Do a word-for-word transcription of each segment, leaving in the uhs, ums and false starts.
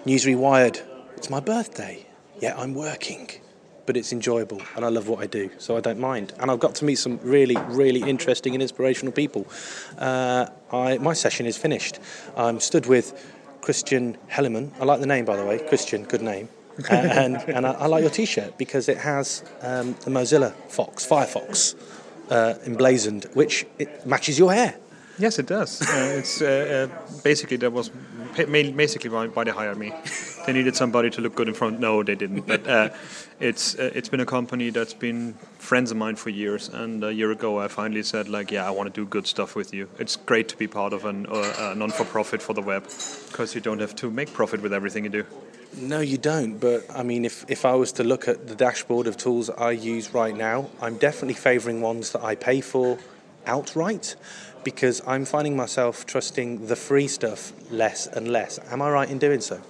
News Rewired, it's my birthday. Yeah, I'm working, but it's enjoyable and I love what I do, so I don't mind. And I've got to meet some really, really interesting and inspirational people. Uh, I, my session is finished. I'm stood with Christian Helleman. I like the name, by the way. Christian, good name. uh, and and I, I like your T-shirt because it has um, the Mozilla Fox, Firefox, uh, emblazoned, which it matches your hair. Yes, it does. Uh, it's uh, uh, basically that was basically why, why they hired me. They needed somebody to look good in front. No, they didn't. But uh, it's uh, it's been a company that's been friends of mine for years. And a year ago, I finally said, like, yeah, I want to do good stuff with you. It's great to be part of an, uh, a non-for-profit for the web because you don't have to make profit with everything you do. No, you don't. But, I mean, if, if I was to look at the dashboard of tools I use right now, I'm definitely favouring ones that I pay for outright, because I'm finding myself trusting the free stuff less and less. Am I right in doing so?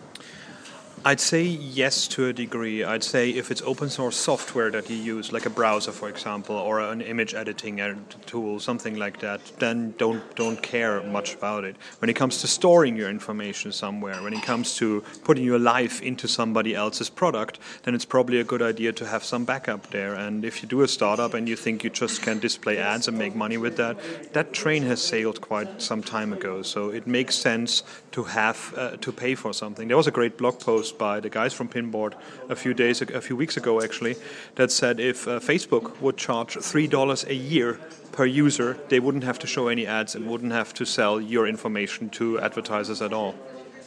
I'd say yes to a degree. I'd say if it's open source software that you use, like a browser, for example, or an image editing tool, something like that, then don't don't care much about it. When it comes to storing your information somewhere, when it comes to putting your life into somebody else's product, then it's probably a good idea to have some backup there. And if you do a startup and you think you just can display ads and make money with that, that train has sailed quite some time ago. So it makes sense to have uh, to pay for something. There was a great blog post by the guys from Pinboard a few days, a few weeks ago actually, that said if uh, Facebook would charge three dollars a year per user, they wouldn't have to show any ads and wouldn't have to sell your information to advertisers at all.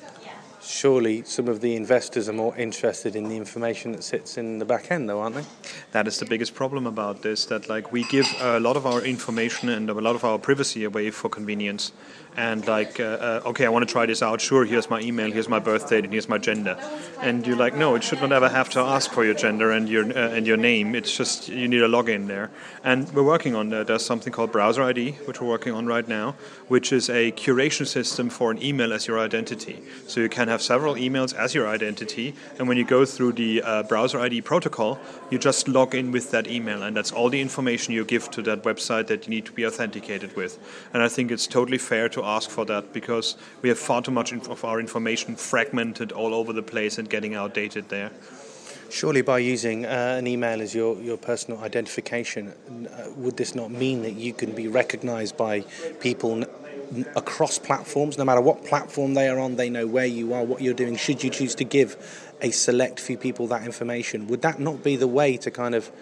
Surely some of the investors are more interested in the information that sits in the back end, though, aren't they? That is the biggest problem about this, that like we give a lot of our information and a lot of our privacy away for convenience. And like, uh, uh, okay, I want to try this out. Sure, here's my email, here's my birth date, and here's my gender. And you're like, no, it should not ever have to ask for your gender and your uh, and your name. It's just you need a login there. And we're working on that. There's something called Browser I D, which we're working on right now, which is a curation system for an email as your identity. So you can have several emails as your identity, and when you go through the uh, Browser I D protocol, you just log in with that email, and that's all the information you give to that website that you need to be authenticated with. And I think it's totally fair to ask for that because we have far too much of our information fragmented all over the place and getting outdated there. Surely by using uh, an email as your, your personal identification, uh, would this not mean that you can be recognised by people n- across platforms? No matter what platform they are on, they know where you are, what you're doing, should you choose to give a select few people that information? Would that not be the way to kind of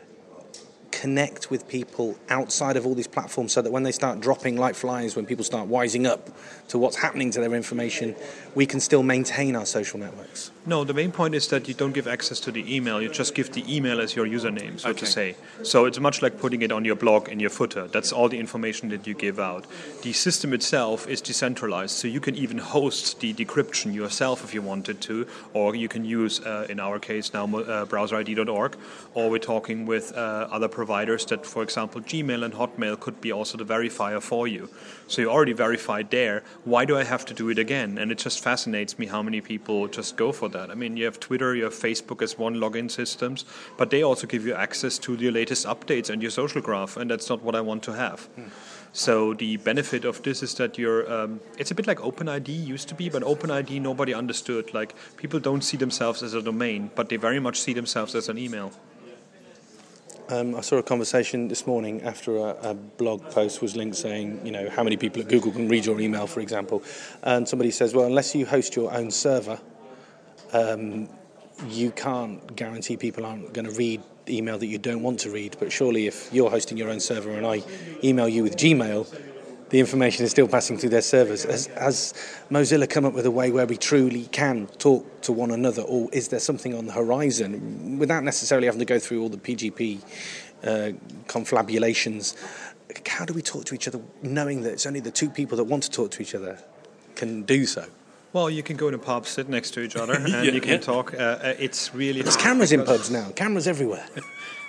connect with people outside of all these platforms so that when they start dropping like flies, when people start wising up to what's happening to their information, we can still maintain our social networks? No, the main point is that you don't give access to the email. You just give the email as your username, so okay. to say. So it's much like putting it on your blog in your footer. That's all the information that you give out. The system itself is decentralized, so you can even host the decryption yourself if you wanted to, or you can use, uh, in our case now, uh, browser I D dot org, or we're talking with uh, other providers that, for example, Gmail and Hotmail could be also the verifier for you. So you're already verified there. Why do I have to do it again? And it just fascinates me how many people just go for that. I mean, you have Twitter, you have Facebook as one login systems, but they also give you access to your latest updates and your social graph, and that's not what I want to have. Hmm. So the benefit of this is that you're, um, it's a bit like OpenID used to be, but OpenID nobody understood. Like, people don't see themselves as a domain, but they very much see themselves as an email. Um, I saw a conversation this morning after a, a blog post was linked saying, you know, how many people at Google can read your email, for example. And somebody says, well, unless you host your own server, um, you can't guarantee people aren't going to read email that you don't want to read. But surely if you're hosting your own server and I email you with Gmail, the information is still passing through their servers. Has, has Mozilla come up with a way where we truly can talk to one another, or is there something on the horizon without necessarily having to go through all the P G P uh, confabulations? How do we talk to each other knowing that it's only the two people that want to talk to each other can do so? Well, you can go in a pub, sit next to each other, and yeah, you can yeah. talk. Uh, it's really... There's cameras in pubs now. Cameras everywhere.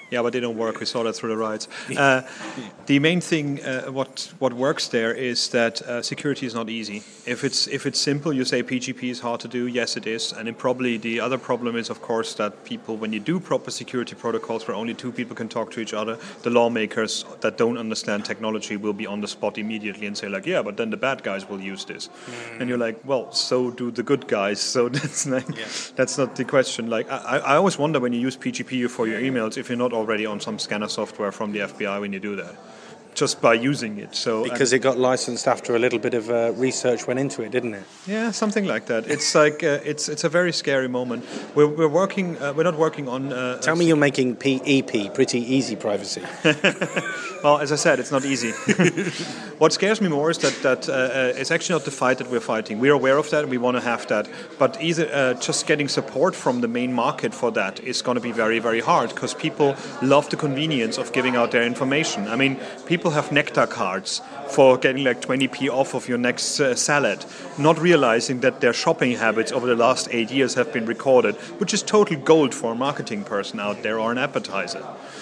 Yeah, but they don't work. We saw that through the riots. Uh, the main thing, uh, what what works there is that uh, security is not easy. If it's if it's simple, you say P G P is hard to do. Yes, it is. And it probably the other problem is, of course, that people, when you do proper security protocols where only two people can talk to each other, the lawmakers that don't understand technology will be on the spot immediately and say like, yeah, but then the bad guys will use this. Mm. And you're like, well, so do the good guys. So that's not, yeah. that's not the question. Like I, I always wonder when you use P G P for your emails if you're not already on some scanner software from the F B I when you do that, just by using it. So because it got licensed after a little bit of uh, research went into it, didn't it? Yeah, something like that. It's like uh, it's it's a very scary moment. We're we're working. Uh, we're not working on. Uh, Tell me, you're making P E P pretty easy privacy. Well, as I said, it's not easy. What scares me more is that that uh, it's actually not the fight that we're fighting. We're aware of that, and we want to have that. But either uh, just getting support from the main market for that is going to be very, very hard because people love the convenience of giving out their information. I mean, people have Nectar cards for getting like twenty p off of your next uh, salad, not realizing that their shopping habits over the last eight years have been recorded, which is total gold for a marketing person out there or an advertiser.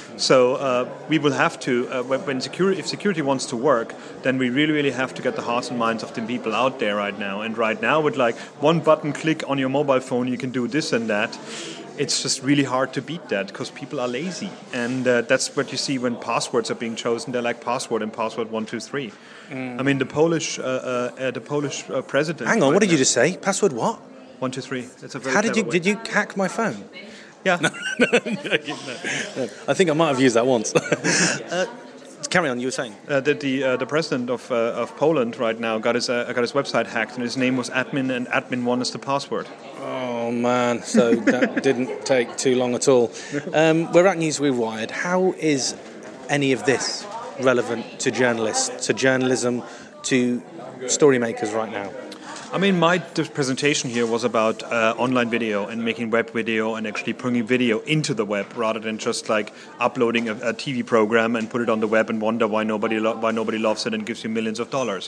So uh, we will have to, uh, when security, if security wants to work, then we really, really have to get the hearts and minds of the people out there right now. And right now, with like one button click on your mobile phone, you can do this and that. It's just really hard to beat that because people are lazy. And uh, that's what you see when passwords are being chosen. They're like password and password one, two, three. Mm. I mean, the Polish, uh, uh, the Polish uh, president. Hang on, right what did now, you just say? Password what? One, two, three. That's a very How did you way. did you hack my phone? Yeah. No, no, no, no. I think I might have used that once. uh, carry on. You were saying uh, that the uh, the president of uh, of Poland right now got his uh, got his website hacked, and his name was admin, and admin one is the password. Oh man! So that didn't take too long at all. Um, we're at Newsweek Wired. How is any of this relevant to journalists, to journalism, to story makers right now? I mean, my presentation here was about uh, online video and making web video and actually bringing video into the web rather than just like uploading a, a T V program and put it on the web and wonder why nobody lo- why nobody loves it and gives you millions of dollars.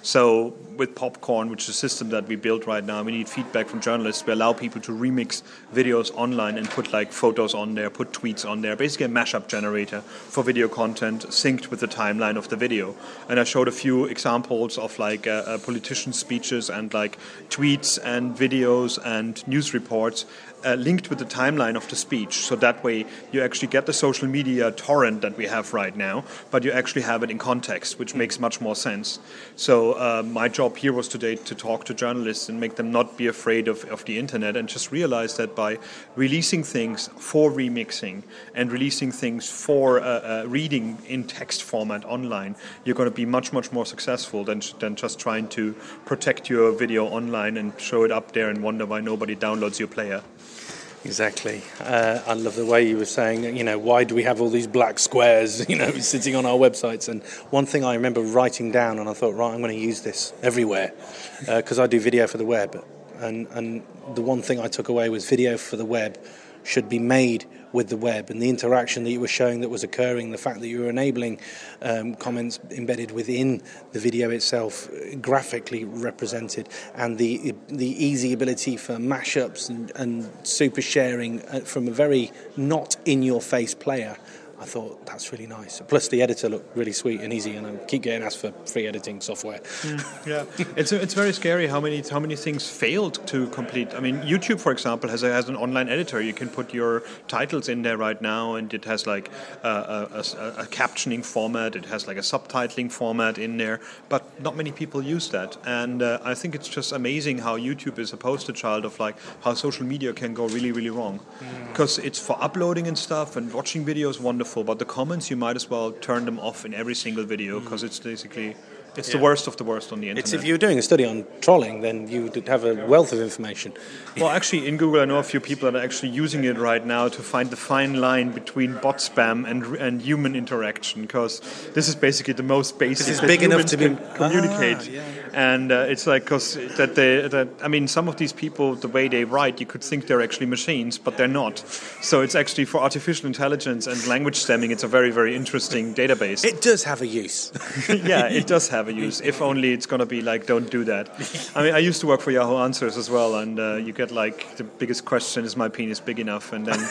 So with Popcorn, which is a system that we built right now, we need feedback from journalists. We allow people to remix videos online and put like photos on there, put tweets on there, basically a mashup generator for video content synced with the timeline of the video. And I showed a few examples of like uh, uh, politician speeches and like tweets and videos and news reports uh, linked with the timeline of the speech. So that way you actually get the social media torrent that we have right now, but you actually have it in context, which makes much more sense. So uh, my job here was today to talk to journalists and make them not be afraid of, of the internet and just realize that by releasing things for remixing and releasing things for uh, uh, reading in text format online, you're going to be much, much more successful than, than just trying to protect your video online and show it up there and wonder why nobody downloads your player. Exactly. Uh, I love the way you were saying, you know, why do we have all these black squares, you know, sitting on our websites? And one thing I remember writing down, and I thought, right, I'm going to use this everywhere, because uh, I do video for the web. And, and the one thing I took away was video for the web should be made with the web, and the interaction that you were showing that was occurring, the fact that you were enabling um, comments embedded within the video itself, graphically represented, and the the easy ability for mashups and, and super sharing from a very not in your face player. I thought that's really nice. Plus, the editor looked really sweet and easy, and I keep getting asked for free editing software. Mm, yeah, it's it's very scary how many how many things failed to complete. I mean, YouTube, for example, has a, has an online editor. You can put your titles in there right now, and it has like a, a, a, a captioning format. It has like a subtitling format in there, but not many people use that. And uh, I think it's just amazing how YouTube is a poster child of like how social media can go really, really wrong, because mm. it's for uploading and stuff, and watching videos wonderful. But the comments, you might as well turn them off in every single video because mm. it's basically it's yeah. the worst of the worst on the internet. It's if you were doing a study on trolling, then you would have a wealth of information. Well, actually, in Google, I know a few people that are actually using it right now to find the fine line between bot spam and and human interaction, because this is basically the most basic. This is big enough to be communicate, ah, yeah. and uh, it's like because that they that I mean, some of these people, the way they write, you could think they're actually machines, but they're not. So it's actually for artificial intelligence and language stemming. It's a very very interesting database. It does have a use. Yeah, it does have a use. If only it's going to be like, don't do that. I mean, I used to work for Yahoo Answers as well, and uh, you get like the biggest question: is my penis big enough? And then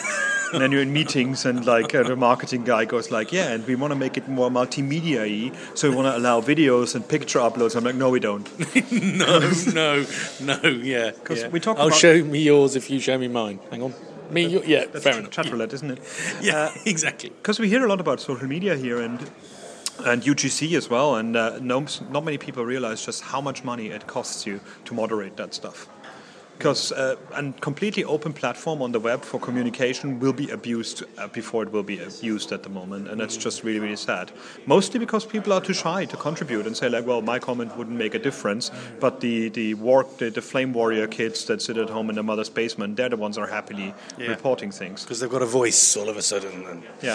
And then you're in meetings, and like uh, the marketing guy goes like, "Yeah, and we want to make it more multimedia-y, so we want to allow videos and picture uploads." I'm like, "No, we don't." no, no, no. Yeah, because yeah. we talk. I'll about show me yours if you show me mine. Hang on. Me, you, yeah, That's fair ch- enough. chat roulette, isn't it? Yeah, uh, exactly. Because we hear a lot about social media here, and and U G C as well, and uh, no, not many people realize just how much money it costs you to moderate that stuff. Because uh, a completely open platform on the web for communication will be abused uh, before it will be used at the moment, and that's just really, really sad. Mostly because people are too shy to contribute and say like, well, my comment wouldn't make a difference, but the the, war, the, the flame warrior kids that sit at home in their mother's basement, they're the ones that are happily yeah. reporting things. Because they've got a voice all of a sudden. And yeah.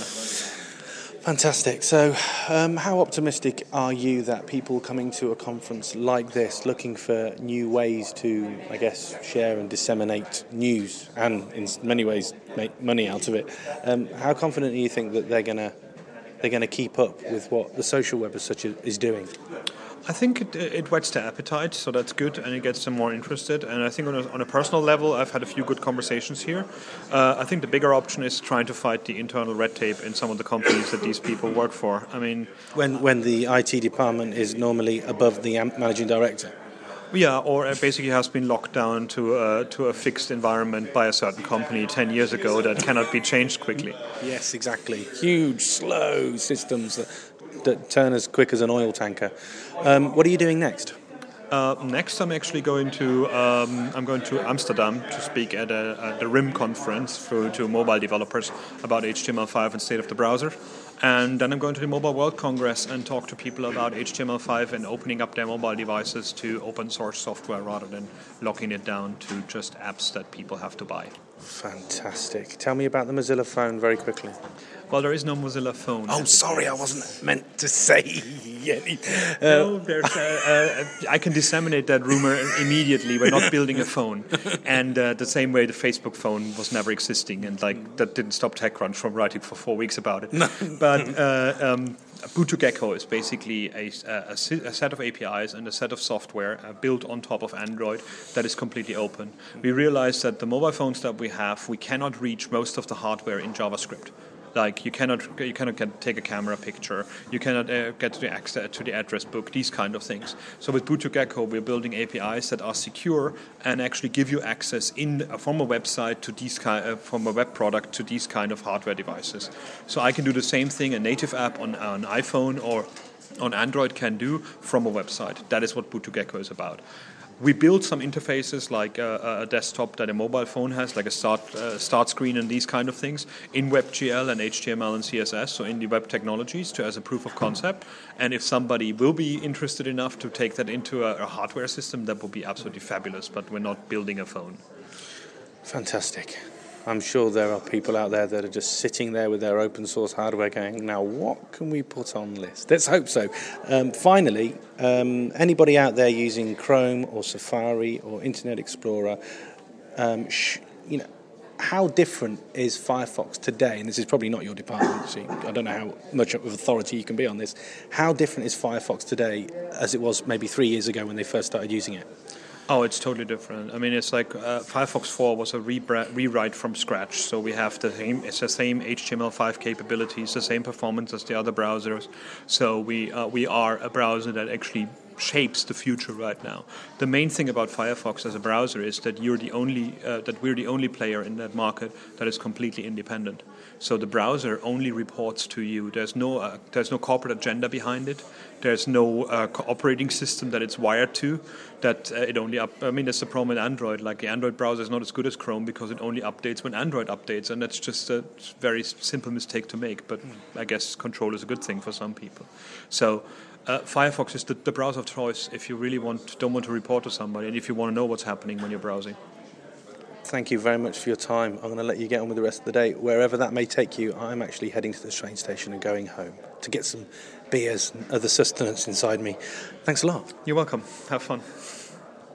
Fantastic. So, um, how optimistic are you that people coming to a conference like this, looking for new ways to, I guess, share and disseminate news, and in many ways make money out of it, um, how confident do you think that they're gonna they're gonna keep up with what the social web as such is doing? I think it, it whets their appetite, so that's good, and it gets them more interested. And I think on a, on a personal level, I've had a few good conversations here. Uh, I think the bigger option is trying to fight the internal red tape in some of the companies that these people work for. I mean, when when the I T department is normally above the managing director. Yeah, or it basically has been locked down to a, to a fixed environment by a certain company ten years ago that cannot be changed quickly. Yes, exactly. Huge, slow systems that, that turn as quick as an oil tanker. Um, what are you doing next? Uh, next, I'm actually going to um, I'm going to Amsterdam to speak at, a, at the R I M conference for, to mobile developers about H T M L five and state of the browser. And then I'm going to the Mobile World Congress and talk to people about H T M L five and opening up their mobile devices to open source software rather than locking it down to just apps that people have to buy. Fantastic. Tell me about the Mozilla phone very quickly. Well, there is no Mozilla phone. Oh, sorry, I wasn't meant to say. uh, no, there's, uh, uh, I can disseminate that rumor immediately. We're not building a phone. And uh, the same way the Facebook phone was never existing. And like that didn't stop TechCrunch from writing for four weeks about it. No. But uh, um, BlueToGecko is basically a, a, a set of A P Is and a set of software uh, built on top of Android that is completely open. We realized that the mobile phones that we have, we cannot reach most of the hardware in JavaScript. Like you cannot you cannot get, take a camera picture, you cannot uh, get to the access to the address book, these kind of things. So with BlueToGecko, we're building A P Is that are secure and actually give you access in uh, from a website to these kind uh, from a web product to these kind of hardware devices. So I can do the same thing a native app on an iPhone or on Android can do from a website. That is what BlueToGecko is about. We build some interfaces like a, a desktop that a mobile phone has, like a start uh, start screen and these kind of things, in WebGL and H T M L and C S S, so in the web technologies, to as a proof of concept. And if somebody will be interested enough to take that into a, a hardware system, that would be absolutely fabulous. But we're not building a phone. Fantastic. I'm sure there are people out there that are just sitting there with their open source hardware going, now what can we put on list? Let's hope so. Um, finally, um, anybody out there using Chrome or Safari or Internet Explorer, um, sh- you know, how different is Firefox today? And this is probably not your department, so I don't know how much of authority you can be on this. How different is Firefox today as it was maybe three years ago when they first started using it? Oh, it's totally different. I mean, it's like uh, Firefox four was a rebra- rewrite from scratch. So we have the same, it's the same H T M L five capabilities, the same performance as the other browsers. So we uh, we are a browser that actually shapes the future right now. The main thing about Firefox as a browser is that you're the only uh, that we're the only player in that market that is completely independent. So the browser only reports to you. There's no uh, there's no corporate agenda behind it. There's no uh, operating system that it's wired to. That uh, it only up. I mean, that's the problem with Android. Like the Android browser is not as good as Chrome because it only updates when Android updates, and that's just a very simple mistake to make. But mm. I guess control is a good thing for some people. So. Uh, Firefox is the, the browser of choice if you really want don't want to report to somebody and if you want to know what's happening when you're browsing. Thank you very much for your time. I'm going to let you get on with the rest of the day. Wherever that may take you, I'm actually heading to the train station and going home to get some beers and other sustenance inside me. Thanks a lot. You're welcome. Have fun.